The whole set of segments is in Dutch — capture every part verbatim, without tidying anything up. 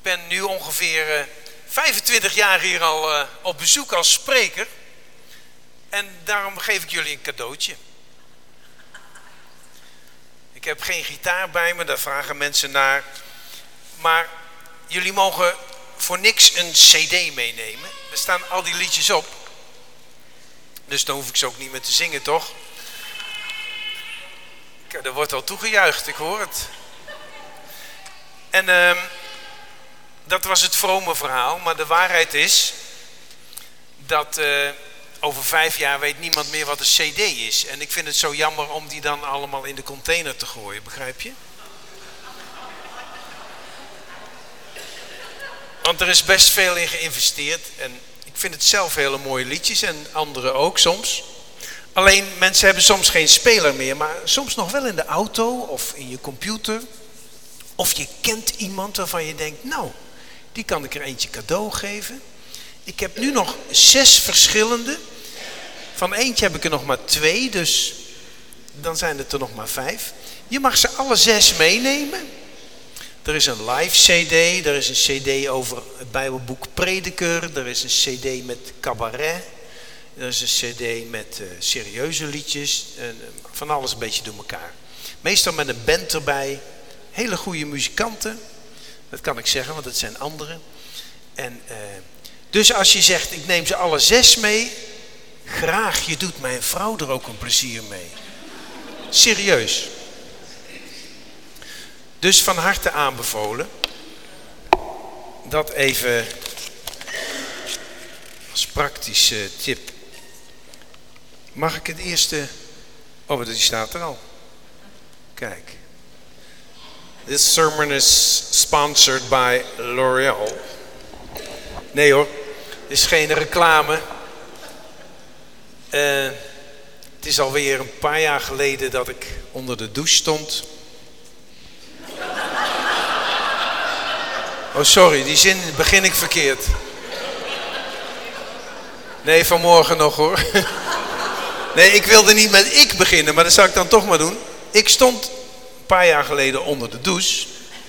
ben nu ongeveer uh, vijfentwintig jaar hier al uh, op bezoek als spreker. En daarom geef ik jullie een cadeautje. Ik heb geen gitaar bij me, daar vragen mensen naar. Maar jullie mogen voor niks een cd meenemen. Er staan al die liedjes op. Dus dan hoef ik ze ook niet meer te zingen, toch? Er wordt al toegejuicht, ik hoor het. En uh, dat was het vrome verhaal. Maar de waarheid is dat uh, over vijf jaar weet niemand meer wat een cd is. En ik vind het zo jammer om die dan allemaal in de container te gooien, begrijp je? Want er is best veel in geïnvesteerd. En ik vind het zelf hele mooie liedjes en anderen ook soms. Alleen mensen hebben soms geen speler meer, maar soms nog wel in de auto of in je computer. Of je kent iemand waarvan je denkt, nou, die kan ik er eentje cadeau geven. Ik heb nu nog zes verschillende. Van eentje heb ik er nog maar twee, dus dan zijn het er nog maar vijf. Je mag ze alle zes meenemen. Er is een live cd, er is een cd over het Bijbelboek Prediker, er is een cd met cabaret, er is een cd met uh, serieuze liedjes, en, uh, van alles een beetje door elkaar. Meestal met een band erbij, hele goede muzikanten, dat kan ik zeggen, want het zijn anderen. En, uh, dus als je zegt, ik neem ze alle zes mee, graag, je doet mijn vrouw er ook een plezier mee. Serieus. Dus van harte aanbevolen. Dat even als praktische tip. Mag ik het eerste... Oh, die staat er al. Kijk. This sermon is sponsored by L'Oreal. Nee hoor, het is geen reclame. Uh, het is alweer een paar jaar geleden dat ik onder de douche stond. Oh, sorry, die zin begin ik verkeerd. Nee, vanmorgen nog hoor. Nee, ik wilde niet met ik beginnen, maar dat zou ik dan toch maar doen. Ik stond een paar jaar geleden onder de douche.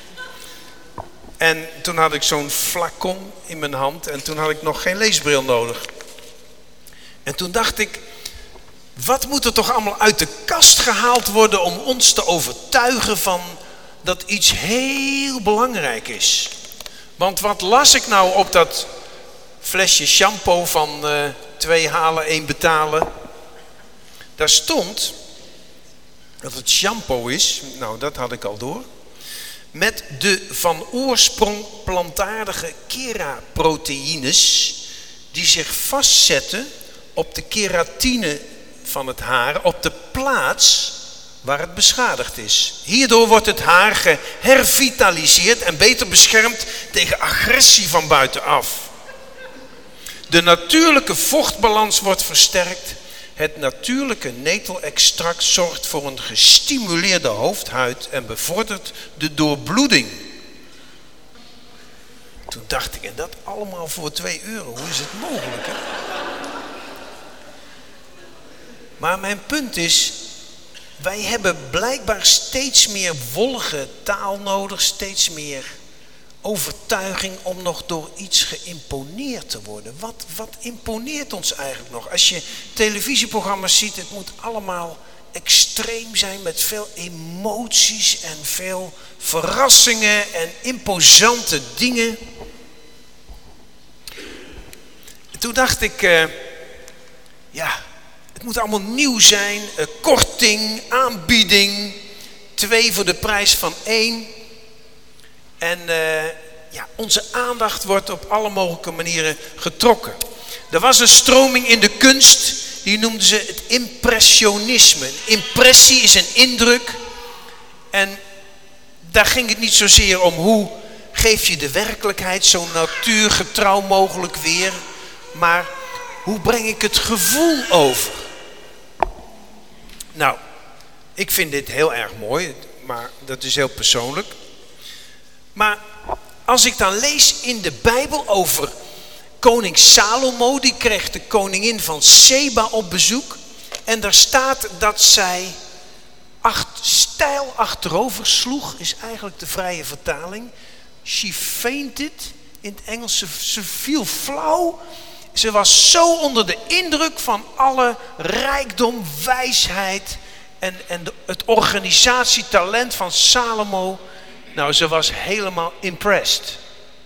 En toen had ik zo'n flacon in mijn hand en toen had ik nog geen leesbril nodig. En toen dacht ik, wat moet er toch allemaal uit de kast gehaald worden om ons te overtuigen van dat iets heel belangrijk is. Want wat las ik nou op dat flesje shampoo van uh, twee halen, één betalen? Daar stond dat het shampoo is, nou dat had ik al door, met de van oorsprong plantaardige keraproteïnes die zich vastzetten op de keratine van het haar, op de plaats waar het beschadigd is. Hierdoor wordt het haar gehervitaliseerd en beter beschermd tegen agressie van buitenaf. De natuurlijke vochtbalans wordt versterkt. Het natuurlijke netelextract zorgt voor een gestimuleerde hoofdhuid en bevordert de doorbloeding. Toen dacht ik, en dat allemaal voor twee euro, hoe is het mogelijk, hè? Maar mijn punt is, wij hebben blijkbaar steeds meer wollige taal nodig, steeds meer overtuiging om nog door iets geïmponeerd te worden. Wat, wat imponeert ons eigenlijk nog? Als je televisieprogramma's ziet, het moet allemaal extreem zijn met veel emoties en veel verrassingen en imposante dingen. Toen dacht ik, uh, ja... Het moet allemaal nieuw zijn, uh, korting, aanbieding, twee voor de prijs van één. En uh, ja, onze aandacht wordt op alle mogelijke manieren getrokken. Er was een stroming in de kunst, die noemden ze het impressionisme. Een impressie is een indruk. En daar ging het niet zozeer om hoe geef je de werkelijkheid zo natuurgetrouw mogelijk weer, maar hoe breng ik het gevoel over? Nou, ik vind dit heel erg mooi, maar dat is heel persoonlijk. Maar als ik dan lees in de Bijbel over koning Salomo, die kreeg de koningin van Seba op bezoek. En daar staat dat zij acht, stijl achterover sloeg, is eigenlijk de vrije vertaling. She fainted. In het Engels, ze, ze viel flauw. Ze was zo onder de indruk van alle rijkdom, wijsheid en, en de, het organisatietalent van Salomo. Nou, ze was helemaal impressed.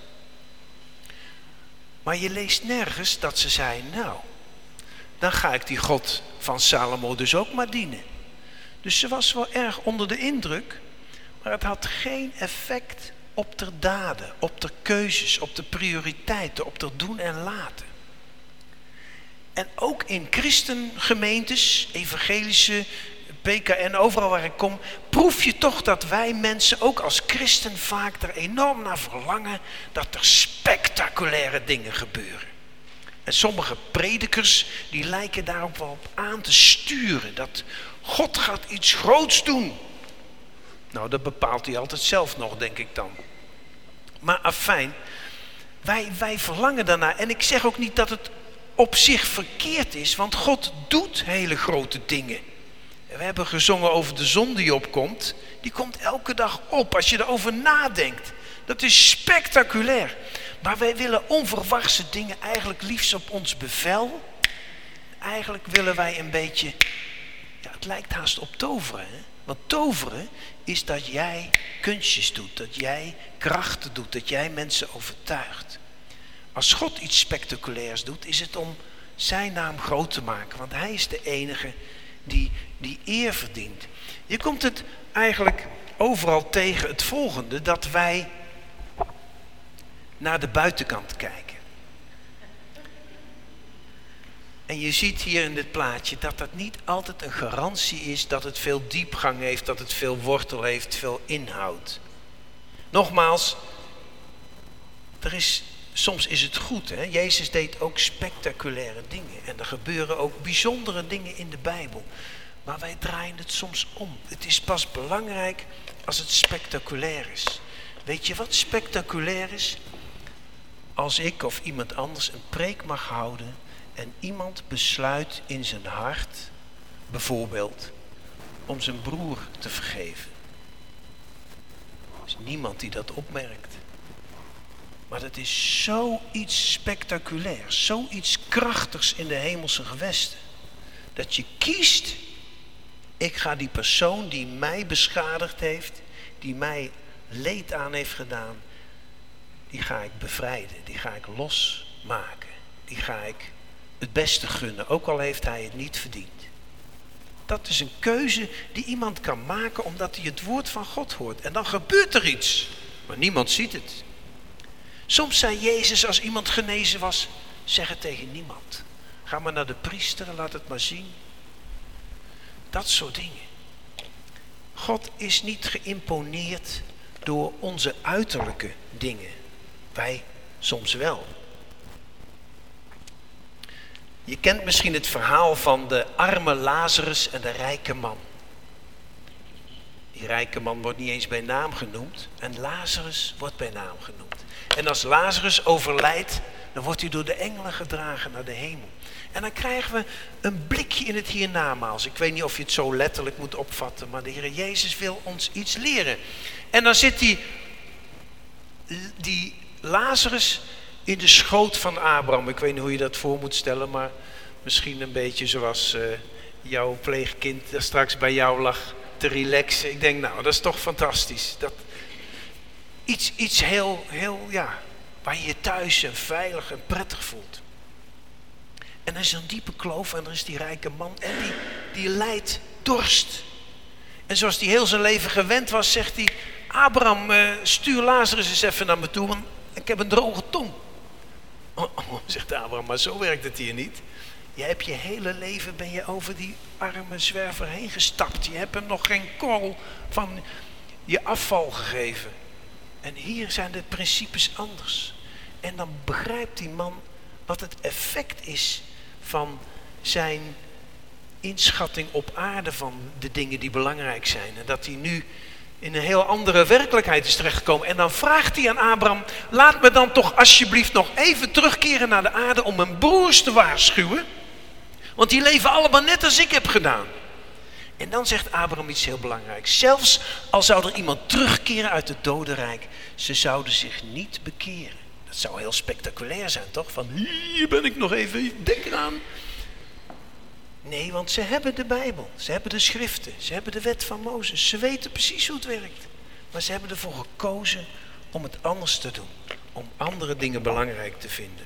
Maar je leest nergens dat ze zei, nou, dan ga ik die God van Salomo dus ook maar dienen. Dus ze was wel erg onder de indruk, maar het had geen effect op de daden, op de keuzes, op de prioriteiten, op de doen en laten. En ook in christengemeentes, evangelische, P K N, overal waar ik kom, proef je toch dat wij mensen ook als christen vaak er enorm naar verlangen dat er spectaculaire dingen gebeuren. En sommige predikers die lijken daarop wel op aan te sturen, dat God gaat iets groots doen. Nou, dat bepaalt hij altijd zelf nog, denk ik dan. Maar afijn, wij, wij verlangen daarnaar. En ik zeg ook niet dat het op zich verkeerd is, want God doet hele grote dingen. We hebben gezongen over de zon die opkomt. Die komt elke dag op als je erover nadenkt. Dat is spectaculair. Maar wij willen onverwachte dingen eigenlijk liefst op ons bevel. Eigenlijk willen wij een beetje, ja, het lijkt haast op toveren. Hè? Want toveren is dat jij kunstjes doet, dat jij krachten doet, dat jij mensen overtuigt. Als God iets spectaculairs doet, is het om zijn naam groot te maken. Want hij is de enige die, die eer verdient. Je komt het eigenlijk overal tegen het volgende, dat wij naar de buitenkant kijken. En je ziet hier in dit plaatje dat dat niet altijd een garantie is dat het veel diepgang heeft, dat het veel wortel heeft, veel inhoud. Nogmaals, er is, soms is het goed. Hè? Jezus deed ook spectaculaire dingen. En er gebeuren ook bijzondere dingen in de Bijbel. Maar wij draaien het soms om. Het is pas belangrijk als het spectaculair is. Weet je wat spectaculair is? Als ik of iemand anders een preek mag houden en iemand besluit in zijn hart, bijvoorbeeld, om zijn broer te vergeven. Er is niemand die dat opmerkt. Maar dat is zoiets spectaculairs, zoiets krachtigs in de hemelse gewesten. Dat je kiest, ik ga die persoon die mij beschadigd heeft, die mij leed aan heeft gedaan, die ga ik bevrijden, die ga ik losmaken. Die ga ik het beste gunnen, ook al heeft hij het niet verdiend. Dat is een keuze die iemand kan maken omdat hij het woord van God hoort. En dan gebeurt er iets, maar niemand ziet het. Soms zei Jezus als iemand genezen was, zeg het tegen niemand. Ga maar naar de priester en laat het maar zien. Dat soort dingen. God is niet geïmponeerd door onze uiterlijke dingen. Wij soms wel. Je kent misschien het verhaal van de arme Lazarus en de rijke man. Die rijke man wordt niet eens bij naam genoemd en Lazarus wordt bij naam genoemd. En als Lazarus overlijdt, dan wordt hij door de engelen gedragen naar de hemel. En dan krijgen we een blikje in het hiernamaals. Ik weet niet of je het zo letterlijk moet opvatten, maar de Heer Jezus wil ons iets leren. En dan zit die, die Lazarus in de schoot van Abraham. Ik weet niet hoe je dat voor moet stellen, maar misschien een beetje zoals uh, jouw pleegkind daar straks bij jou lag te relaxen. Ik denk, nou, dat is toch fantastisch. Dat, iets iets heel, heel, ja, waar je je thuis en veilig en prettig voelt. En er is een diepe kloof en er is die rijke man en die, die lijdt dorst. En zoals hij heel zijn leven gewend was, zegt hij, Abraham, uh, stuur Lazarus eens even naar me toe, want ik heb een droge tong. Oh, oh, zegt Abraham, maar zo werkt het hier niet. Je hebt je hele leven, ben je over die arme zwerver heen gestapt. Je hebt hem nog geen korrel van je afval gegeven. En hier zijn de principes anders. En dan begrijpt die man wat het effect is van zijn inschatting op aarde van de dingen die belangrijk zijn. En dat hij nu in een heel andere werkelijkheid is terechtgekomen. En dan vraagt hij aan Abraham, laat me dan toch alsjeblieft nog even terugkeren naar de aarde om mijn broers te waarschuwen. Want die leven allemaal net als ik heb gedaan. En dan zegt Abraham iets heel belangrijks. Zelfs al zou er iemand terugkeren uit het dodenrijk, ze zouden zich niet bekeren. Dat zou heel spectaculair zijn, toch? Van, hier ben ik nog even, denk eraan. Nee, want ze hebben de Bijbel, ze hebben de schriften, ze hebben de wet van Mozes. Ze weten precies hoe het werkt. Maar ze hebben ervoor gekozen om het anders te doen. Om andere dingen belangrijk te vinden.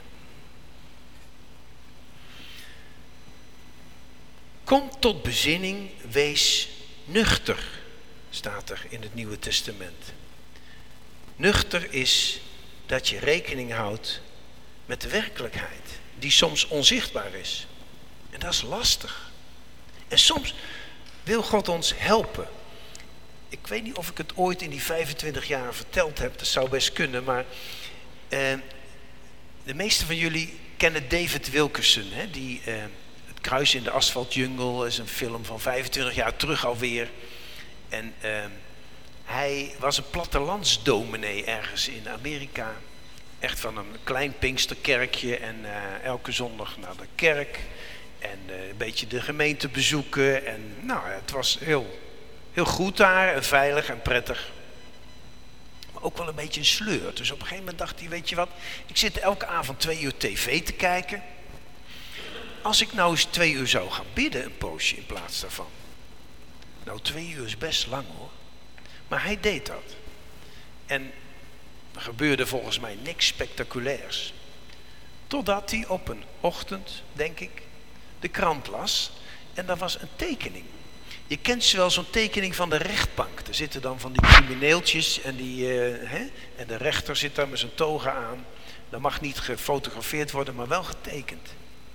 Kom tot bezinning, wees nuchter, staat er in het Nieuwe Testament. Nuchter is dat je rekening houdt met de werkelijkheid, die soms onzichtbaar is. En dat is lastig. En soms wil God ons helpen. Ik weet niet of ik het ooit in die vijfentwintig jaar verteld heb, dat zou best kunnen, maar eh, de meeste van jullie kennen David Wilkerson, hè, die... Eh, Kruis in de asfaltjungel is een film van vijfentwintig jaar terug alweer. En uh, hij was een plattelandsdominee ergens in Amerika. Echt van een klein Pinksterkerkje en uh, elke zondag naar de kerk. En uh, een beetje de gemeente bezoeken. En nou, het was heel, heel goed daar en veilig en prettig. Maar ook wel een beetje een sleur. Dus op een gegeven moment dacht hij, weet je wat, ik zit elke avond twee uur tv te kijken. Als ik nou eens twee uur zou gaan bidden, een poosje in plaats daarvan. Nou, twee uur is best lang hoor. Maar hij deed dat. En er gebeurde volgens mij niks spectaculairs. Totdat hij op een ochtend, denk ik, de krant las. En daar was een tekening. Je kent wel zo'n tekening van de rechtbank. Er zitten dan van die crimineeltjes en, die, uh, hè? en de rechter zit daar met zijn toga aan. Dat mag niet gefotografeerd worden, maar wel getekend.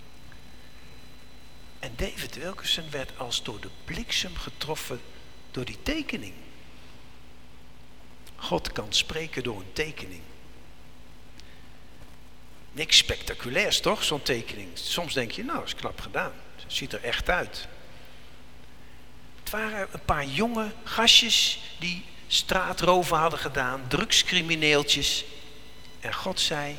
En David Wilkerson werd als door de bliksem getroffen door die tekening. God kan spreken door een tekening. Niks spectaculairs toch, zo'n tekening. Soms denk je, nou, dat is knap gedaan. Het ziet er echt uit. Het waren een paar jonge gastjes die straatroven hadden gedaan, drugscrimineeltjes. En God zei,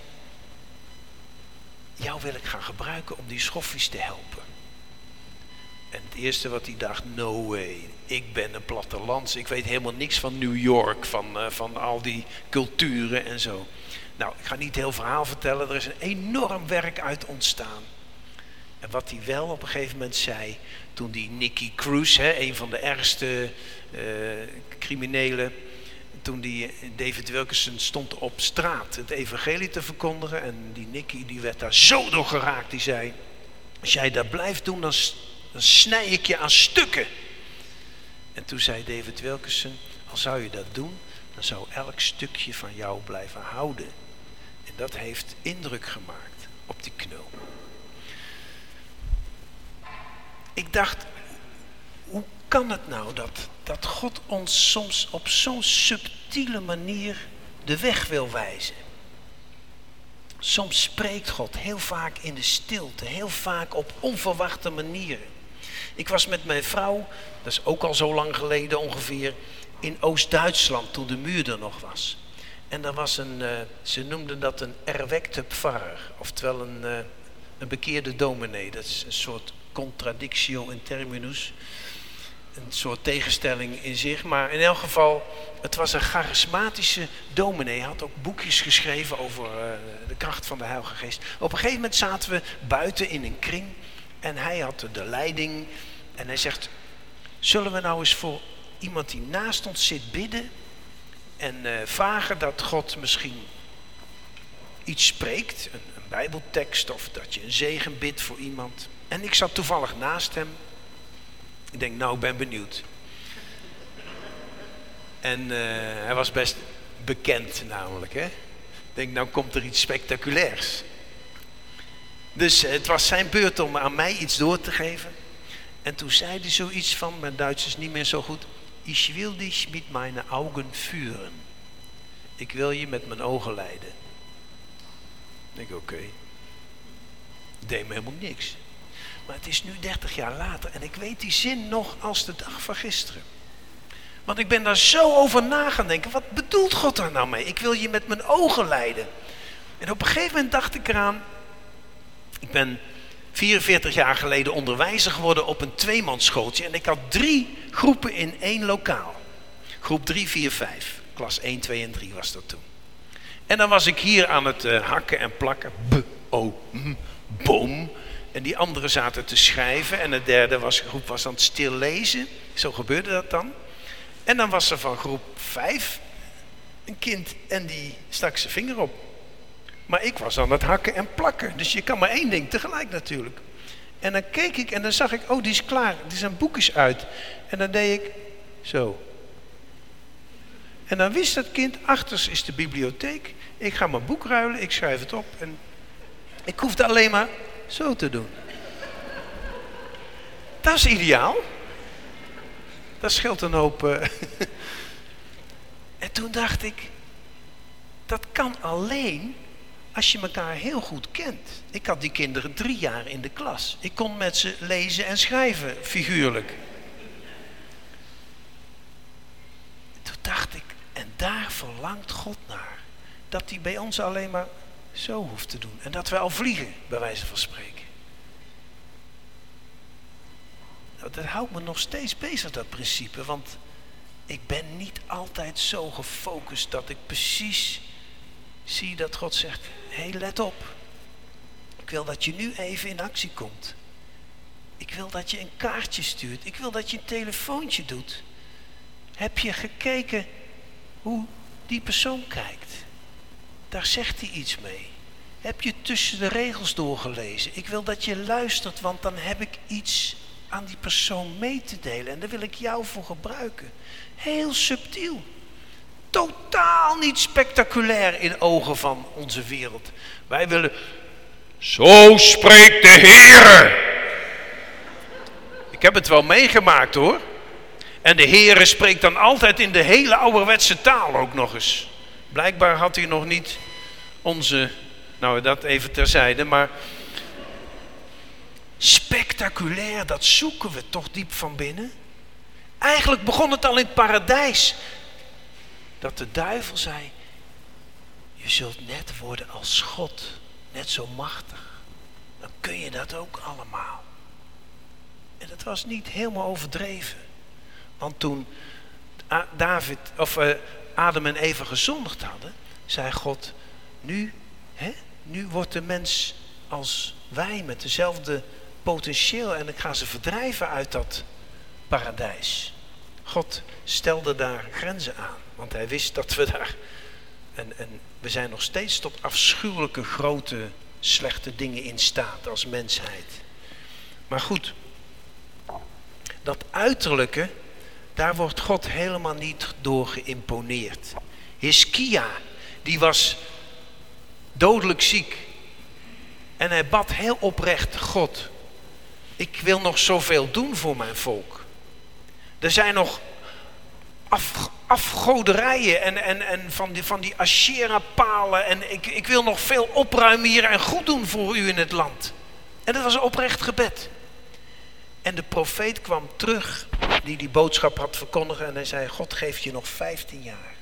jou wil ik gaan gebruiken om die schoffies te helpen. En het eerste wat hij dacht, no way, ik ben een plattelands, ik weet helemaal niks van New York, van, uh, van al die culturen en zo. Nou, ik ga niet het heel verhaal vertellen, er is een enorm werk uit ontstaan. En wat hij wel op een gegeven moment zei, toen die Nicky Cruz, hè, een van de ergste uh, criminelen, toen die David Wilkerson stond op straat het evangelie te verkondigen en die Nicky die werd daar zo door geraakt, die zei, als jij dat blijft doen, dan... dan snij ik je aan stukken. En toen zei David Wilkerson, al zou je dat doen, dan zou elk stukje van jou blijven houden. En dat heeft indruk gemaakt op die knul. Ik dacht, hoe kan het nou dat, dat God ons soms op zo'n subtiele manier de weg wil wijzen? Soms spreekt God heel vaak in de stilte, heel vaak op onverwachte manieren. Ik was met mijn vrouw, dat is ook al zo lang geleden ongeveer, in Oost-Duitsland toen de muur er nog was. En er was een, uh, ze noemden dat een erweckte Pfarrer, oftewel een, uh, een bekeerde dominee. Dat is een soort contradictio in terminus, een soort tegenstelling in zich. Maar in elk geval, het was een charismatische dominee. Hij had ook boekjes geschreven over uh, de kracht van de Heilige Geest. Op een gegeven moment zaten we buiten in een kring. En hij had de leiding en hij zegt, zullen we nou eens voor iemand die naast ons zit bidden en uh, vragen dat God misschien iets spreekt, een, een bijbeltekst of dat je een zegen bidt voor iemand. En ik zat toevallig naast hem. Ik denk, nou, ik ben benieuwd. En uh, hij was best bekend namelijk, hè. Ik denk, nou komt er iets spectaculairs. Dus het was zijn beurt om aan mij iets door te geven. En toen zei hij zoiets van, mijn Duits is niet meer zo goed. Ich will dich mit meine Augen führen. Ik wil je met mijn ogen leiden. Ik denk, oké. Okay. Deed me helemaal niks. Maar het is nu dertig jaar later en ik weet die zin nog als de dag van gisteren. Want ik ben daar zo over na gaan denken. Wat bedoelt God daar nou mee? Ik wil je met mijn ogen leiden. En op een gegeven moment dacht ik eraan. Ik ben vierenveertig jaar geleden onderwijzer geworden op een tweemansschooltje. En ik had drie groepen in één lokaal. Groep drie, vier, vijf. Klas één, twee en drie was dat toen. En dan was ik hier aan het uh, hakken en plakken. B, o, m, boom. En die anderen zaten te schrijven. En de derde was, groep was aan het stil lezen. Zo gebeurde dat dan. En dan was er van groep vijf een kind en die stak zijn vinger op. Maar ik was aan het hakken en plakken. Dus je kan maar één ding tegelijk natuurlijk. En dan keek ik en dan zag ik, oh die is klaar. Die zijn boek is uit. En dan deed ik zo. En dan wist dat kind, achters is de bibliotheek. Ik ga mijn boek ruilen, ik schrijf het op. En ik hoefde alleen maar zo te doen. Dat is ideaal. Dat scheelt een hoop. Uh... en toen dacht ik, dat kan alleen als je elkaar heel goed kent. Ik had die kinderen drie jaar in de klas. Ik kon met ze lezen en schrijven, figuurlijk. Toen dacht ik, en daar verlangt God naar. Dat hij bij ons alleen maar zo hoeft te doen. En dat we al vliegen, bij wijze van spreken. Nou, dat houdt me nog steeds bezig, dat principe. Want ik ben niet altijd zo gefocust dat ik precies zie dat God zegt, hé, hey, let op. Ik wil dat je nu even in actie komt. Ik wil dat je een kaartje stuurt. Ik wil dat je een telefoontje doet. Heb je gekeken hoe die persoon kijkt? Daar zegt hij iets mee. Heb je tussen de regels doorgelezen? Ik wil dat je luistert, want dan heb ik iets aan die persoon mee te delen. En daar wil ik jou voor gebruiken. Heel subtiel. Totaal niet spectaculair in ogen van onze wereld. Wij willen, zo spreekt de Heer. Ik heb het wel meegemaakt hoor. En de Heer spreekt dan altijd in de hele ouderwetse taal ook nog eens. Blijkbaar had hij nog niet onze, nou dat even terzijde, maar spectaculair, dat zoeken we toch diep van binnen. Eigenlijk begon het al in het paradijs. Dat de duivel zei, je zult net worden als God, net zo machtig. Dan kun je dat ook allemaal. En dat was niet helemaal overdreven. Want toen David, of, uh, Adam en Eva gezondigd hadden, zei God, nu, hè, nu wordt de mens als wij met dezelfde potentieel en ik ga ze verdrijven uit dat paradijs. God stelde daar grenzen aan, want hij wist dat we daar, en, en we zijn nog steeds tot afschuwelijke grote slechte dingen in staat als mensheid. Maar goed, dat uiterlijke, daar wordt God helemaal niet door geïmponeerd. Hiskia, die was dodelijk ziek. En hij bad heel oprecht, God, ik wil nog zoveel doen voor mijn volk. Er zijn nog af, afgoderijen en, en, en van die, van die Asherah-palen. En ik, ik wil nog veel opruimen hier en goed doen voor u in het land. En dat was een oprecht gebed. En de profeet kwam terug, die die boodschap had verkondigd. En hij zei, God geeft je nog vijftien jaar.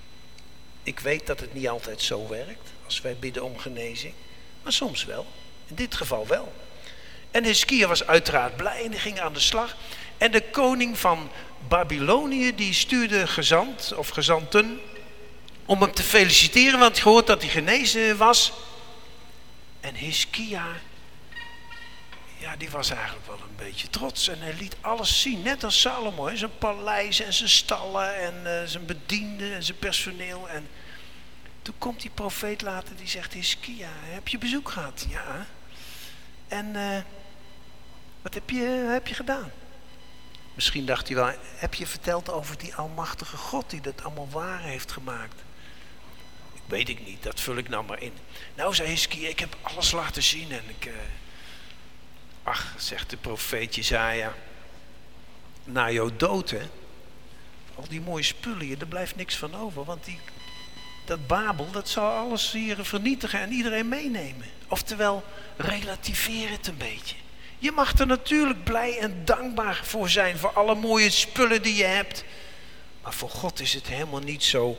Ik weet dat het niet altijd zo werkt, als wij bidden om genezing. Maar soms wel. In dit geval wel. En Hiskia was uiteraard blij en die ging aan de slag. En de koning van Babylonië, die stuurde gezant of gezanten om hem te feliciteren, want hij gehoord dat hij genezen was. En Hiskia, ja, die was eigenlijk wel een beetje trots. En hij liet alles zien, net als Salomo. Hè? Zijn paleis en zijn stallen en uh, zijn bedienden en zijn personeel. En toen komt die profeet later, die zegt, Hiskia, heb je bezoek gehad? Ja. En uh, wat heb je, heb je gedaan? Misschien dacht hij wel, heb je verteld over die almachtige God die dat allemaal waar heeft gemaakt? Ik weet ik niet, dat vul ik nou maar in. Nou, zei Hiskia, ik heb alles laten zien en ik... Uh, ach, zegt de profeet Jesaja, na jouw dood, hè, al die mooie spullen hier, er blijft niks van over, want die, dat Babel, dat zal alles hier vernietigen en iedereen meenemen. Oftewel, relativeer het een beetje. Je mag er natuurlijk blij en dankbaar voor zijn, voor alle mooie spullen die je hebt. Maar voor God is het helemaal niet zo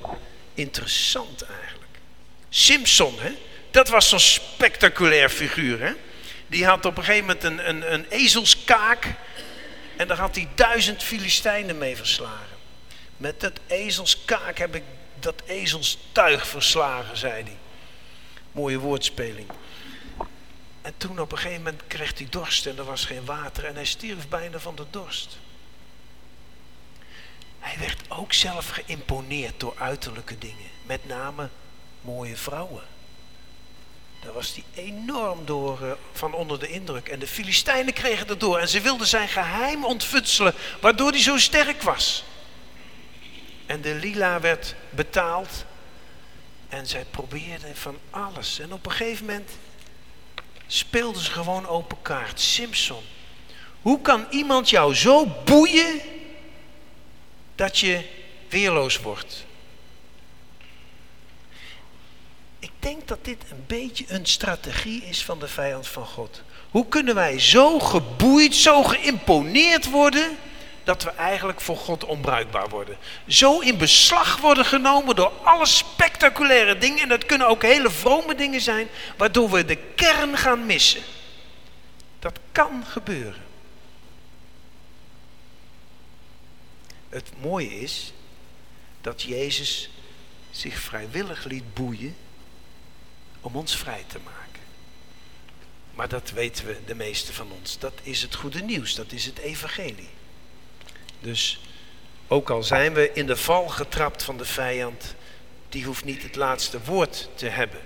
interessant eigenlijk. Simson, hè? Dat was zo'n spectaculair figuur, hè? Die had op een gegeven moment een, een, een ezelskaak. En daar had hij duizend Filistijnen mee verslagen. Met dat ezelskaak heb ik dat ezelstuig verslagen, zei hij. Mooie woordspeling. En toen op een gegeven moment kreeg hij dorst en er was geen water. En hij stierf bijna van de dorst. Hij werd ook zelf geïmponeerd door uiterlijke dingen. Met name mooie vrouwen. Daar was hij enorm door, uh, van onder de indruk. En de Filistijnen kregen het door. En ze wilden zijn geheim ontfutselen. Waardoor hij zo sterk was. En de Lila werd betaald. En zij probeerden van alles. En op een gegeven moment speelden ze gewoon open kaart. Simson. Hoe kan iemand jou zo boeien dat je weerloos wordt? Ik denk dat dit een beetje een strategie is van de vijand van God. Hoe kunnen wij zo geboeid, zo geïmponeerd worden, dat we eigenlijk voor God onbruikbaar worden? Zo in beslag worden genomen door alle spectaculaire dingen. En dat kunnen ook hele vrome dingen zijn, waardoor we de kern gaan missen. Dat kan gebeuren. Het mooie is dat Jezus zich vrijwillig liet boeien om ons vrij te maken. Maar dat weten we, de meeste van ons. Dat is het goede nieuws, dat is het evangelie. Dus ook al zijn we in de val getrapt van de vijand, die hoeft niet het laatste woord te hebben.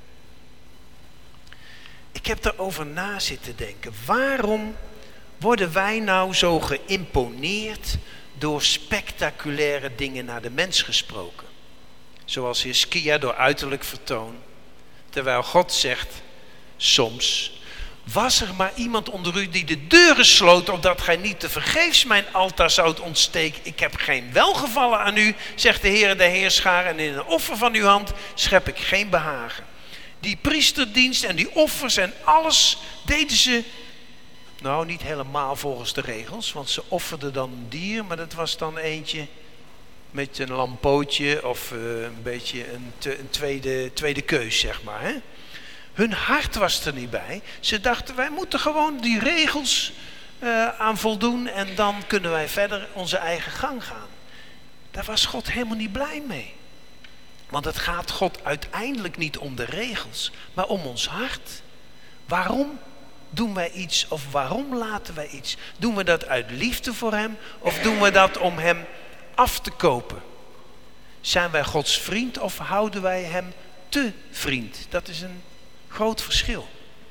Ik heb daarover na zitten denken. Waarom worden wij nou zo geïmponeerd door spectaculaire dingen naar de mens gesproken? Zoals Hiskia door uiterlijk vertoon. Terwijl God zegt, soms, was er maar iemand onder u die de deuren sloot, opdat gij niet tevergeefs mijn altaar zoudt ontsteken. Ik heb geen welgevallen aan u, zegt de Heer der Heerscharen, en in een offer van uw hand schep ik geen behagen. Die priesterdienst en die offers en alles deden ze, nou niet helemaal volgens de regels, want ze offerden dan een dier, maar dat was dan eentje met een lampootje of uh, een beetje een, te, een tweede, tweede keus, zeg maar. Hè? Hun hart was er niet bij. Ze dachten, wij moeten gewoon die regels uh, aan voldoen en dan kunnen wij verder onze eigen gang gaan. Daar was God helemaal niet blij mee. Want het gaat God uiteindelijk niet om de regels, maar om ons hart. Waarom doen wij iets of waarom laten wij iets? Doen we dat uit liefde voor hem of doen we dat om hem af te kopen? Zijn wij Gods vriend of houden wij hem te vriend? Dat is een groot verschil.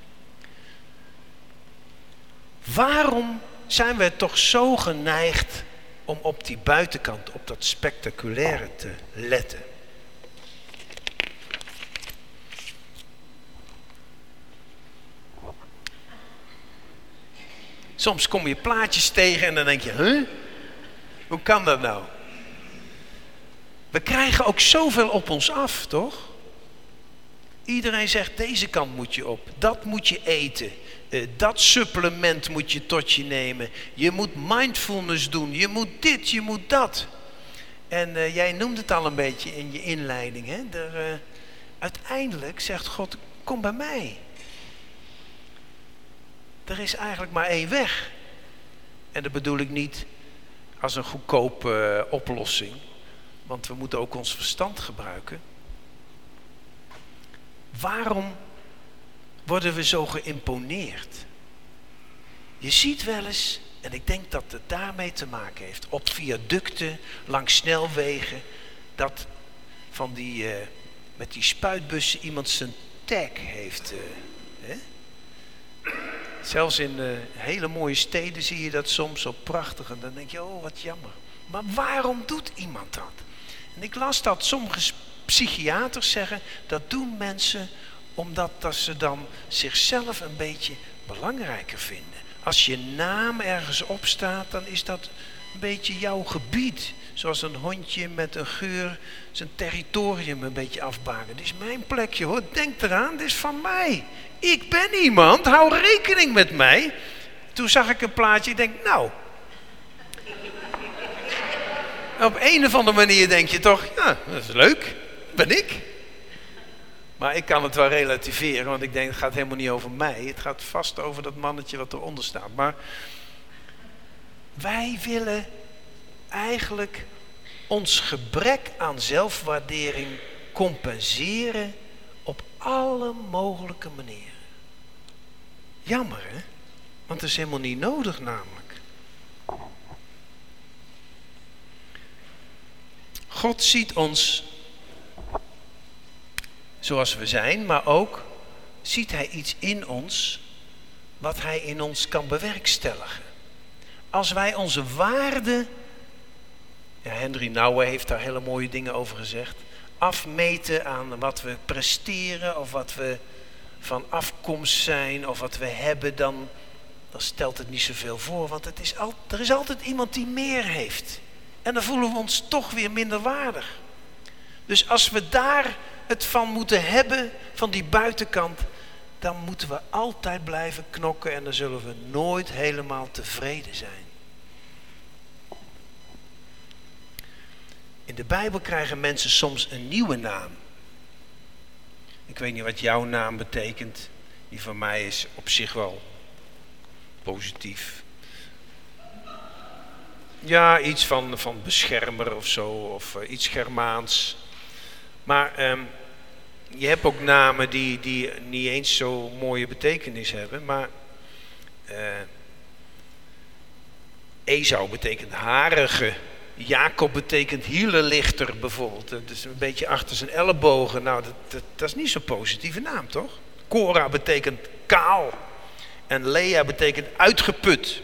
Waarom zijn wij toch zo geneigd om op die buitenkant, op dat spectaculaire te letten? Soms kom je plaatjes tegen en dan denk je, huh? Hoe kan dat nou? We krijgen ook zoveel op ons af, toch? Iedereen zegt, deze kant moet je op. Dat moet je eten. Uh, dat supplement moet je tot je nemen. Je moet mindfulness doen. Je moet dit, je moet dat. En uh, jij noemde het al een beetje in je inleiding. Hè? Der, uh, uiteindelijk zegt God, kom bij mij. Er is eigenlijk maar één weg. En dat bedoel ik niet als een goedkope uh, oplossing. Want we moeten ook ons verstand gebruiken. Waarom worden we zo geïmponeerd? Je ziet wel eens, en ik denk dat het daarmee te maken heeft, op viaducten, langs snelwegen, dat van die, uh, met die spuitbussen iemand zijn tag heeft. Uh, hè? Zelfs in uh, hele mooie steden zie je dat soms op prachtig. En dan denk je, oh wat jammer. Maar waarom doet iemand dat? En ik las dat sommige psychiaters zeggen, dat doen mensen omdat dat ze dan zichzelf een beetje belangrijker vinden. Als je naam ergens op staat, dan is dat een beetje jouw gebied. Zoals een hondje met een geur zijn territorium een beetje afbaken. Dit is mijn plekje hoor, denk eraan, dit is van mij. Ik ben iemand, hou rekening met mij. Toen zag ik een plaatje, ik denk nou... Op een of andere manier denk je toch, ja, dat is leuk, ben ik. Maar ik kan het wel relativeren, want ik denk het gaat helemaal niet over mij. Het gaat vast over dat mannetje wat eronder staat. Maar wij willen eigenlijk ons gebrek aan zelfwaardering compenseren op alle mogelijke manieren. Jammer, hè? Want dat is helemaal niet nodig namelijk. God ziet ons zoals we zijn, maar ook ziet hij iets in ons wat hij in ons kan bewerkstelligen. Als wij onze waarde, ja, Henry Nouwen heeft daar hele mooie dingen over gezegd, afmeten aan wat we presteren of wat we van afkomst zijn of wat we hebben, dan, dan stelt het niet zoveel voor. Want het is al, er is altijd iemand die meer heeft. En dan voelen we ons toch weer minder waardig. Dus als we daar het van moeten hebben, van die buitenkant, dan moeten we altijd blijven knokken en dan zullen we nooit helemaal tevreden zijn. In de Bijbel krijgen mensen soms een nieuwe naam. Ik weet niet wat jouw naam betekent. Die van mij is op zich wel positief. Ja, iets van, van beschermer of zo, of uh, iets Germaans. Maar um, je hebt ook namen die, die niet eens zo mooie betekenis hebben. Maar uh, Esau betekent harige. Jacob betekent hielenlichter bijvoorbeeld. Dat is een beetje achter zijn ellebogen. Nou, dat, dat, dat is niet zo'n positieve naam, toch? Cora betekent kaal. En Lea betekent uitgeput.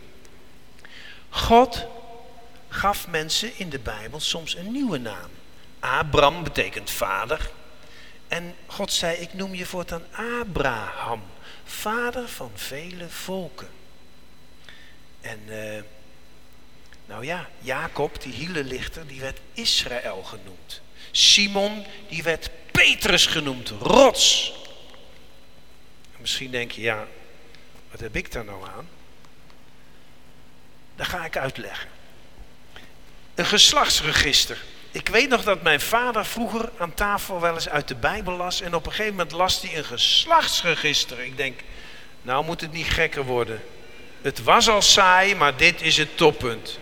God gaf mensen in de Bijbel soms een nieuwe naam. Abram betekent vader. En God zei, ik noem je voortaan Abraham. Vader van vele volken. En uh, nou ja, Jacob, die hielenlichter, die werd Israël genoemd. Simon, die werd Petrus genoemd. Rots. En misschien denk je, ja, wat heb ik daar nou aan? Dat ga ik uitleggen. Een geslachtsregister. Ik weet nog dat mijn vader vroeger aan tafel wel eens uit de Bijbel las. En op een gegeven moment las hij een geslachtsregister. Ik denk, nou moet het niet gekker worden. Het was al saai, maar dit is het toppunt.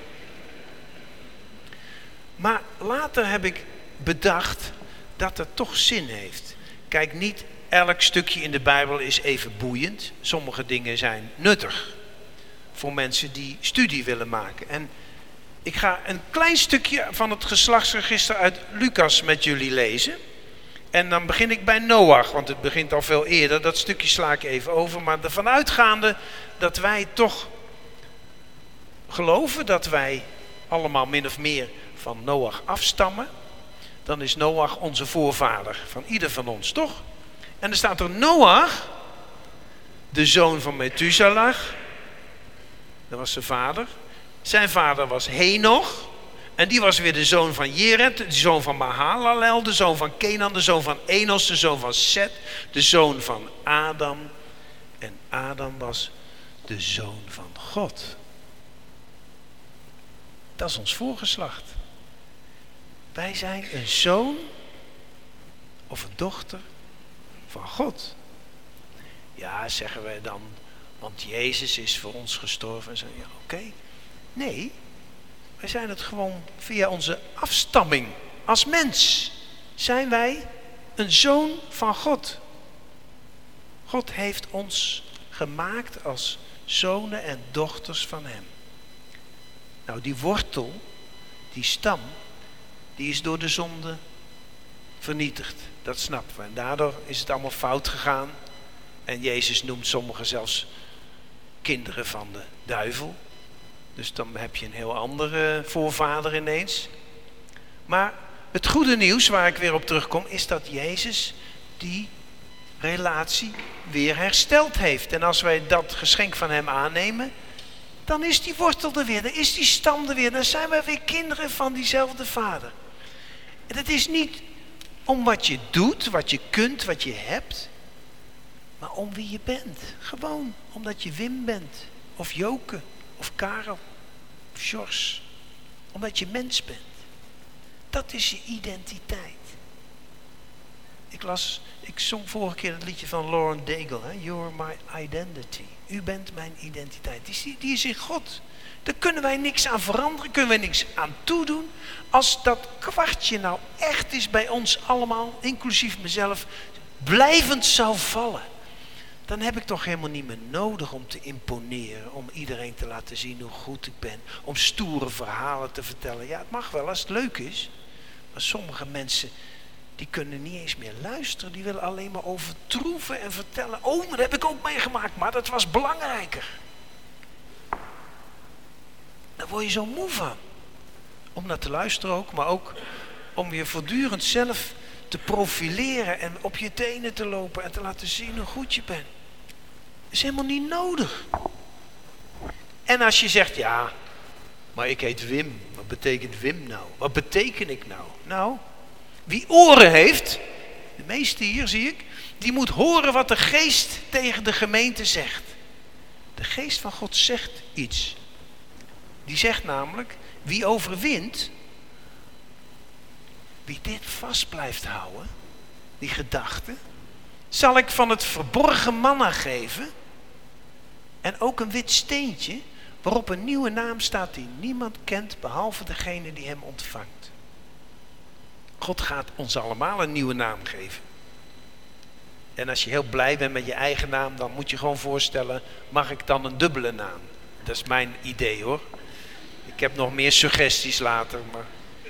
Maar later heb ik bedacht dat het toch zin heeft. Kijk, niet elk stukje in de Bijbel is even boeiend. Sommige dingen zijn nuttig voor mensen die studie willen maken. En ik ga een klein stukje van het geslachtsregister uit Lucas met jullie lezen. En dan begin ik bij Noach, want het begint al veel eerder. Dat stukje sla ik even over. Maar ervan uitgaande dat wij toch geloven dat wij allemaal min of meer van Noach afstammen. Dan is Noach onze voorvader van ieder van ons, toch? En er staat er Noach, de zoon van Methuselah. Dat was zijn vader. Zijn vader was Henoch. En die was weer de zoon van Jered, de zoon van Mahalalel, de zoon van Kenan, de zoon van Enos, de zoon van Set, de zoon van Adam. En Adam was de zoon van God. Dat is ons voorgeslacht. Wij zijn een zoon of een dochter van God. Ja, zeggen wij dan, want Jezus is voor ons gestorven. En zo, ja, oké. Okay. Nee, wij zijn het gewoon via onze afstamming. Als mens zijn wij een zoon van God. God heeft ons gemaakt als zonen en dochters van hem. Nou, die wortel, die stam, die is door de zonde vernietigd. Dat snappen we. En daardoor is het allemaal fout gegaan. En Jezus noemt sommigen zelfs kinderen van de duivel. Dus dan heb je een heel andere voorvader ineens. Maar het goede nieuws waar ik weer op terugkom is dat Jezus die relatie weer hersteld heeft. En als wij dat geschenk van hem aannemen, dan is die wortel er weer, dan is die stam er weer. Dan zijn wij weer kinderen van diezelfde vader. En het is niet om wat je doet, wat je kunt, wat je hebt, maar om wie je bent. Gewoon omdat je Wim bent, of Joke, of Karel, of Sjors. Omdat je mens bent. Dat is je identiteit. Ik las, ik zong vorige keer het liedje van Lauren Daigle. Hè? You're my identity. U bent mijn identiteit. Die, die is in God. Daar kunnen wij niks aan veranderen. Kunnen wij niks aan toedoen. Als dat kwartje nou echt is bij ons allemaal, inclusief mezelf, blijvend zou vallen. Dan heb ik toch helemaal niet meer nodig om te imponeren. Om iedereen te laten zien hoe goed ik ben. Om stoere verhalen te vertellen. Ja, het mag wel als het leuk is. Maar sommige mensen, die kunnen niet eens meer luisteren. Die willen alleen maar overtroeven en vertellen. Oh, dat heb ik ook meegemaakt, maar dat was belangrijker. Daar word je zo moe van. Om naar te luisteren ook, maar ook om je voortdurend zelf te profileren en op je tenen te lopen en te laten zien hoe goed je bent. Dat is helemaal niet nodig. En als je zegt, ja, maar ik heet Wim. Wat betekent Wim nou? Wat beteken ik nou? Nou, wie oren heeft, de meeste hier zie ik, die moet horen wat de geest tegen de gemeente zegt. De geest van God zegt iets. Die zegt namelijk, wie overwint, wie dit vast blijft houden, die gedachte, zal ik van het verborgen manna geven en ook een wit steentje waarop een nieuwe naam staat die niemand kent behalve degene die hem ontvangt. God gaat ons allemaal een nieuwe naam geven. En als je heel blij bent met je eigen naam, dan moet je gewoon voorstellen, mag ik dan een dubbele naam? Dat is mijn idee hoor. Ik heb nog meer suggesties later, maar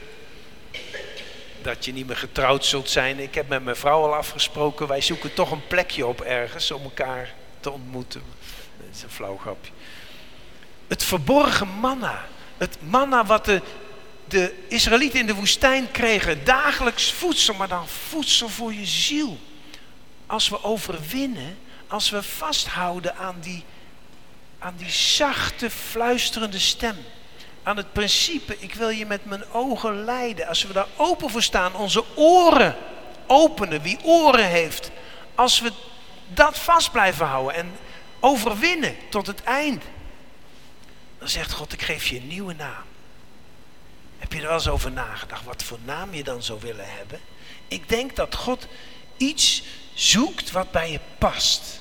dat je niet meer getrouwd zult zijn. Ik heb met mijn vrouw al afgesproken, wij zoeken toch een plekje op ergens om elkaar te ontmoeten. Dat is een flauw grapje. Het verborgen manna. Het manna wat de, de Israëlieten in de woestijn kregen. Dagelijks voedsel, maar dan voedsel voor je ziel. Als we overwinnen, als we vasthouden aan die, aan die zachte, fluisterende stem. Aan het principe, ik wil je met mijn ogen leiden. Als we daar open voor staan, onze oren openen. Wie oren heeft. Als we dat vast blijven houden en overwinnen tot het eind. Dan zegt God, ik geef je een nieuwe naam. Heb je er wel eens over nagedacht wat voor naam je dan zou willen hebben? Ik denk dat God iets zoekt wat bij je past.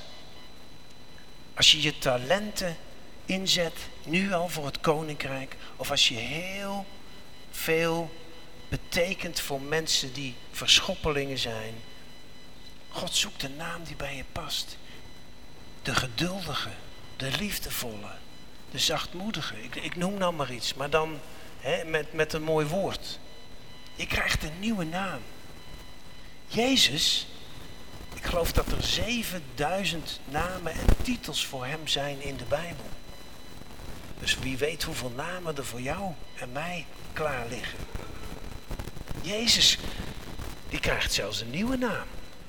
Als je je talenten inzet, nu al voor het koninkrijk, of als je heel veel betekent voor mensen die verschoppelingen zijn. God zoekt een naam die bij je past. De geduldige, de liefdevolle, de zachtmoedige. Ik, ik noem nou maar iets, maar dan hè, met, met een mooi woord. Je krijgt een nieuwe naam. Jezus, ik geloof dat er zevenduizend namen en titels voor hem zijn in de Bijbel. Dus wie weet hoeveel namen er voor jou en mij klaar liggen. Jezus, die krijgt zelfs een nieuwe naam.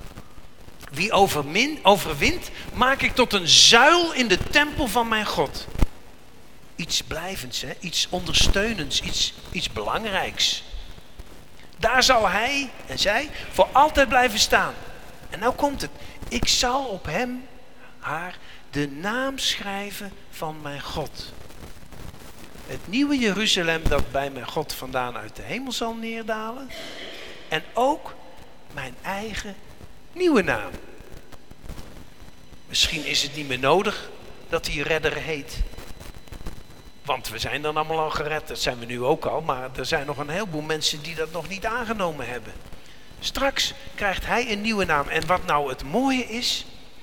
Wie overmin, overwint, maak ik tot een zuil in de tempel van mijn God. Iets blijvends, hè? Iets ondersteunends, iets, iets belangrijks. Daar zal hij en zij voor altijd blijven staan. En nou komt het. Ik zal op hem, haar, de naam schrijven van mijn God. Het nieuwe Jeruzalem dat bij mijn God vandaan uit de hemel zal neerdalen. En ook mijn eigen nieuwe naam. Misschien is het niet meer nodig dat hij redder heet. Want we zijn dan allemaal al gered. Dat zijn we nu ook al. Maar er zijn nog een heleboel mensen die dat nog niet aangenomen hebben. Straks krijgt hij een nieuwe naam. En wat nou het mooie is.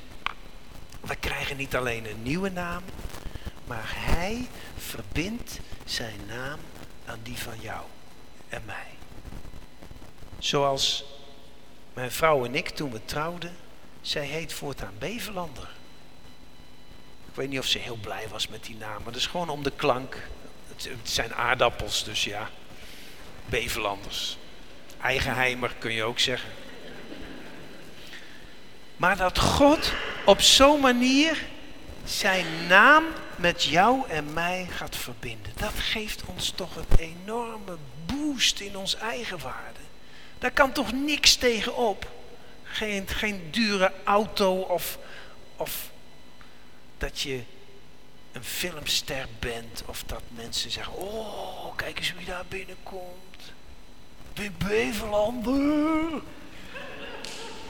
We krijgen niet alleen een nieuwe naam. Maar hij verbindt zijn naam aan die van jou en mij. Zoals mijn vrouw en ik toen we trouwden. Zij heet voortaan Bevelander. Ik weet niet of ze heel blij was met die naam. Maar dat is gewoon om de klank. Het zijn aardappels, dus ja. Bevelanders. Eigenheimer kun je ook zeggen. Maar dat God op zo'n manier zijn naam met jou en mij gaat verbinden. Dat geeft ons toch een enorme boost in ons eigenwaarde. Daar kan toch niks tegenop. Geen, geen dure auto of, of dat je een filmster bent. Of dat mensen zeggen, oh kijk eens wie daar binnenkomt. Wim Bevelander.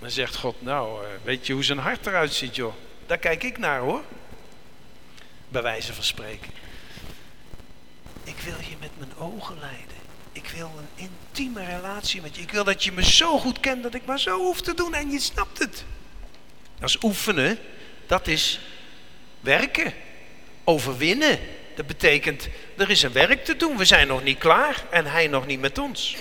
Dan zegt God, nou, weet je hoe zijn hart eruit ziet, joh? Daar kijk ik naar, hoor. Bij wijze van spreken. Ik wil je met mijn ogen leiden. Ik wil een intieme relatie met je. Ik wil dat je me zo goed kent dat ik maar zo hoef te doen en je snapt het. Dat is oefenen. Dat is werken. Overwinnen. Dat betekent, er is een werk te doen. We zijn nog niet klaar en hij nog niet met ons.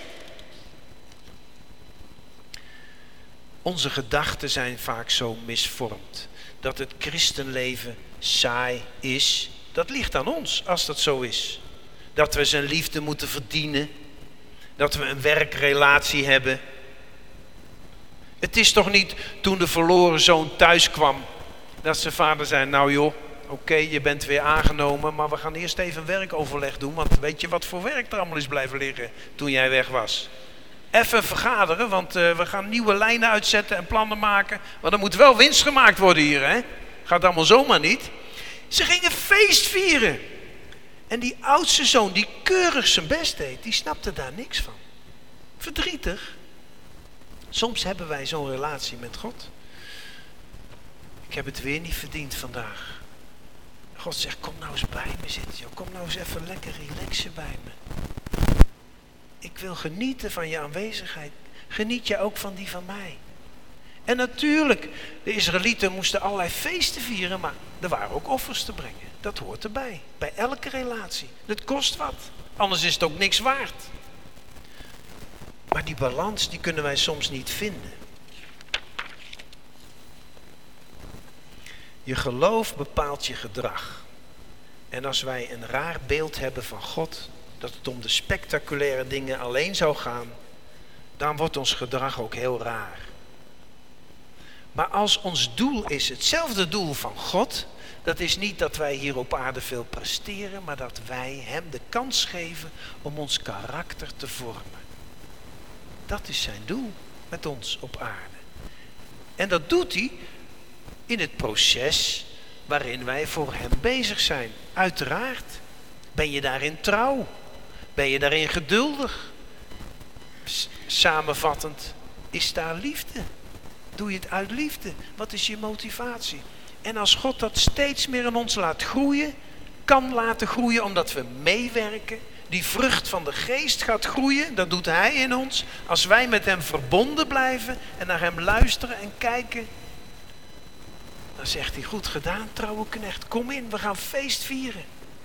Onze gedachten zijn vaak zo misvormd. Dat het christenleven saai is. Dat ligt aan ons, als dat zo is. Dat we zijn liefde moeten verdienen. Dat we een werkrelatie hebben. Het is toch niet toen de verloren zoon thuis kwam, dat zijn vader zei, nou joh, oké, okay, je bent weer aangenomen, maar we gaan eerst even een werkoverleg doen, want weet je wat voor werk er allemaal is blijven liggen toen jij weg was? Even vergaderen, want uh, we gaan nieuwe lijnen uitzetten en plannen maken, maar er moet wel winst gemaakt worden hier, hè? Gaat allemaal zomaar niet. Ze gingen feest vieren. En die oudste zoon, die keurig zijn best deed, die snapte daar niks van. Verdrietig. Soms hebben wij zo'n relatie met God. Ik heb het weer niet verdiend vandaag. God zegt, kom nou eens bij me zitten, joh. Kom nou eens even lekker relaxen bij me. Ik wil genieten van je aanwezigheid. Geniet je ook van die van mij. En natuurlijk, de Israëlieten moesten allerlei feesten vieren, maar er waren ook offers te brengen. Dat hoort erbij, bij elke relatie. Dat kost wat, anders is het ook niks waard. Maar die balans, die kunnen wij soms niet vinden. Je geloof bepaalt je gedrag. En als wij een raar beeld hebben van God, dat het om de spectaculaire dingen alleen zou gaan, dan wordt ons gedrag ook heel raar. Maar als ons doel is hetzelfde doel van God, dat is niet dat wij hier op aarde veel presteren, maar dat wij hem de kans geven om ons karakter te vormen. Dat is zijn doel met ons op aarde. En dat doet hij in het proces waarin wij voor hem bezig zijn. Uiteraard. Ben je daarin trouw? Ben je daarin geduldig? S- samenvattend, is daar liefde? Doe je het uit liefde? Wat is je motivatie? En als God dat steeds meer in ons laat groeien, kan laten groeien omdat we meewerken, die vrucht van de geest gaat groeien, dat doet hij in ons. Als wij met hem verbonden blijven en naar hem luisteren en kijken, dan zegt hij, goed gedaan, trouwe knecht, kom in, we gaan feest vieren.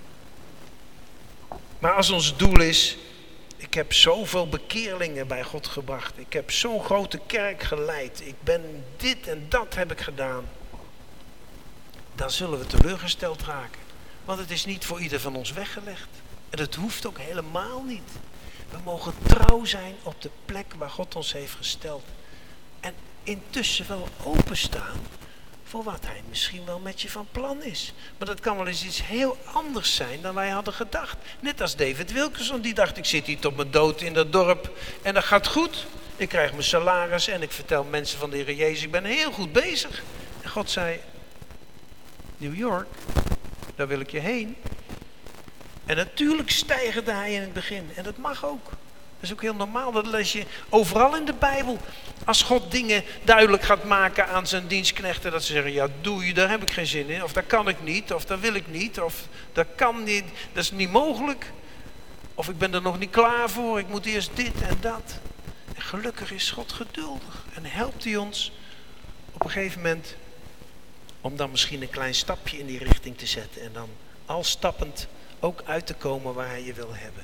Maar als ons doel is, ik heb zoveel bekeerlingen bij God gebracht, ik heb zo'n grote kerk geleid, ik ben dit en dat heb ik gedaan, dan zullen we teleurgesteld raken. Want het is niet voor ieder van ons weggelegd. En dat hoeft ook helemaal niet. We mogen trouw zijn op de plek waar God ons heeft gesteld. En intussen wel openstaan voor wat hij misschien wel met je van plan is. Maar dat kan wel eens iets heel anders zijn dan wij hadden gedacht. Net als David Wilkerson, die dacht, ik zit hier tot mijn dood in dat dorp en dat gaat goed. Ik krijg mijn salaris en ik vertel mensen van de Heer Jezus, ik ben heel goed bezig. En God zei, New York, daar wil ik je heen. En natuurlijk steigerde hij in het begin. En dat mag ook. Dat is ook heel normaal. Dat lees je overal in de Bijbel. Als God dingen duidelijk gaat maken aan zijn dienstknechten. Dat ze zeggen, ja doei, daar heb ik geen zin in. Of dat kan ik niet. Of dat wil ik niet. Of dat kan niet. Dat is niet mogelijk. Of ik ben er nog niet klaar voor. Ik moet eerst dit en dat. En gelukkig is God geduldig. En helpt hij ons op een gegeven moment om dan misschien een klein stapje in die richting te zetten. En dan al stappend ook uit te komen waar hij je wil hebben.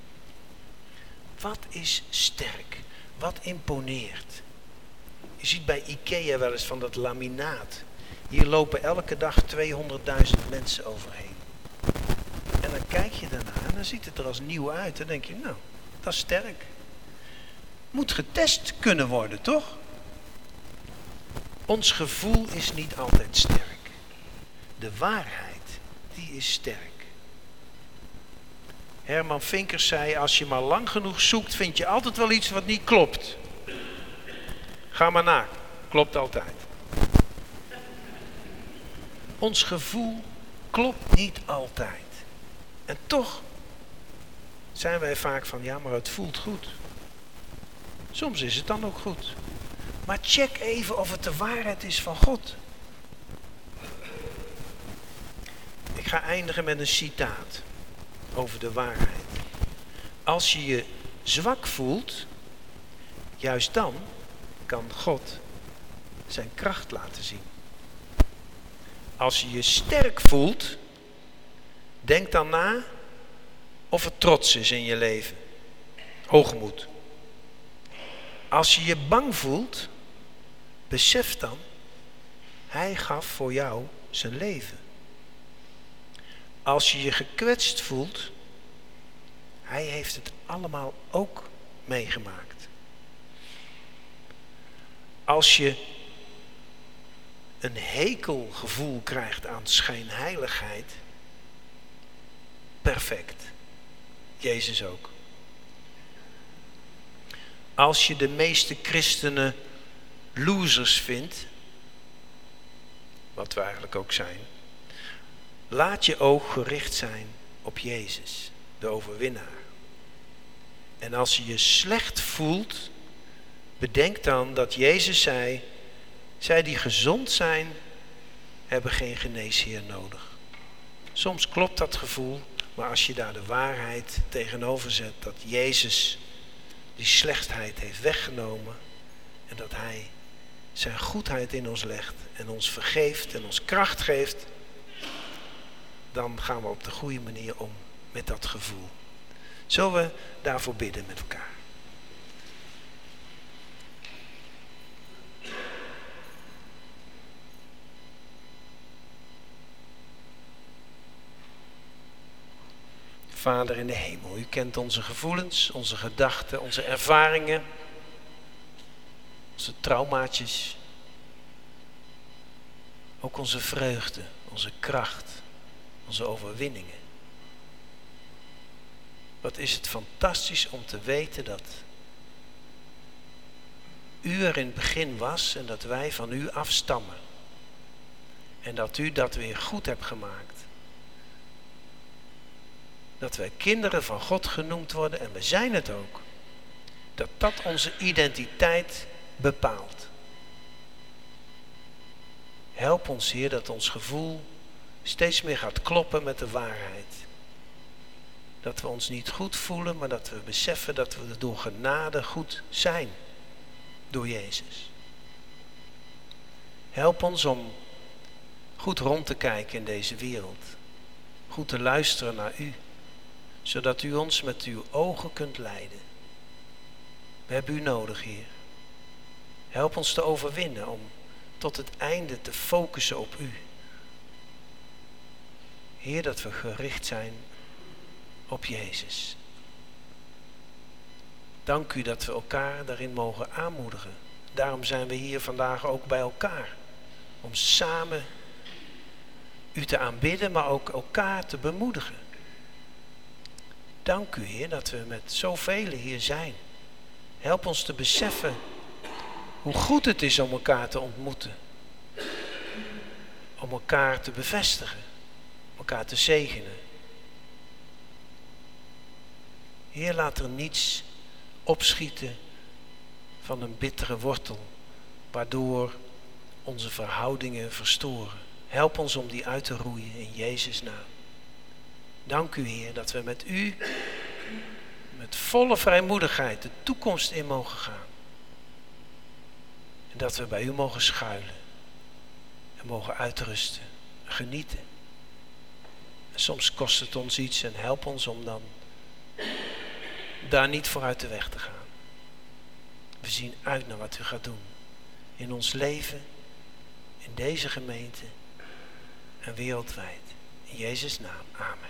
Wat is sterk? Wat imponeert? Je ziet bij IKEA wel eens van dat laminaat. Hier lopen elke dag tweehonderdduizend mensen overheen. En dan kijk je daarna en dan ziet het er als nieuw uit. Dan denk je, nou, dat is sterk. Moet getest kunnen worden, toch? Ons gevoel is niet altijd sterk. De waarheid, die is sterk. Herman Vinkers zei, als je maar lang genoeg zoekt, vind je altijd wel iets wat niet klopt. Ga maar na, klopt altijd. Ons gevoel klopt niet altijd. En toch zijn wij vaak van, ja, maar het voelt goed. Soms is het dan ook goed. Maar check even of het de waarheid is van God. Ik ga eindigen met een citaat over de waarheid. Als je je zwak voelt, juist dan kan God zijn kracht laten zien. Als je je sterk voelt, denk dan na of er trots is in je leven. Hoogmoed. Als je je bang voelt, besef dan, hij gaf voor jou zijn leven. Als je je gekwetst voelt, hij heeft het allemaal ook meegemaakt. Als je een hekelgevoel krijgt aan schijnheiligheid, perfect. Jezus ook. Als je de meeste christenen losers vindt, wat we eigenlijk ook zijn, laat je oog gericht zijn op Jezus, de overwinnaar. En als je je slecht voelt, bedenk dan dat Jezus zei, zij die gezond zijn, hebben geen geneesheer nodig. Soms klopt dat gevoel, maar als je daar de waarheid tegenover zet, dat Jezus die slechtheid heeft weggenomen en dat hij zijn goedheid in ons legt en ons vergeeft en ons kracht geeft, dan gaan we op de goede manier om met dat gevoel. Zullen we daarvoor bidden met elkaar? Vader in de hemel, u kent onze gevoelens, onze gedachten, onze ervaringen, onze traumaatjes, ook onze vreugde, onze kracht, onze overwinningen. Wat is het fantastisch om te weten dat u er in het begin was en dat wij van u afstammen. En dat u dat weer goed hebt gemaakt. Dat wij kinderen van God genoemd worden en we zijn het ook. Dat dat onze identiteit bepaalt. Help ons, Heer, dat ons gevoel steeds meer gaat kloppen met de waarheid. Dat we ons niet goed voelen, maar dat we beseffen dat we door genade goed zijn. Door Jezus. Help ons om goed rond te kijken in deze wereld. Goed te luisteren naar u. Zodat u ons met uw ogen kunt leiden. We hebben u nodig, Heer. Help ons te overwinnen om tot het einde te focussen op u. Heer, dat we gericht zijn op Jezus. Dank u dat we elkaar daarin mogen aanmoedigen. Daarom zijn we hier vandaag ook bij elkaar. Om samen u te aanbidden, maar ook elkaar te bemoedigen. Dank u, Heer, dat we met zoveel hier zijn. Help ons te beseffen hoe goed het is om elkaar te ontmoeten. Om elkaar te bevestigen. Om elkaar te zegenen. Heer, laat er niets opschieten van een bittere wortel, waardoor onze verhoudingen verstoren. Help ons om die uit te roeien in Jezus' naam. Dank u, Heer, dat we met u met volle vrijmoedigheid de toekomst in mogen gaan. En dat we bij u mogen schuilen en mogen uitrusten, genieten. En soms kost het ons iets en help ons om dan daar niet voor uit de weg te gaan. We zien uit naar wat u gaat doen. In ons leven, in deze gemeente en wereldwijd. In Jezus' naam. Amen.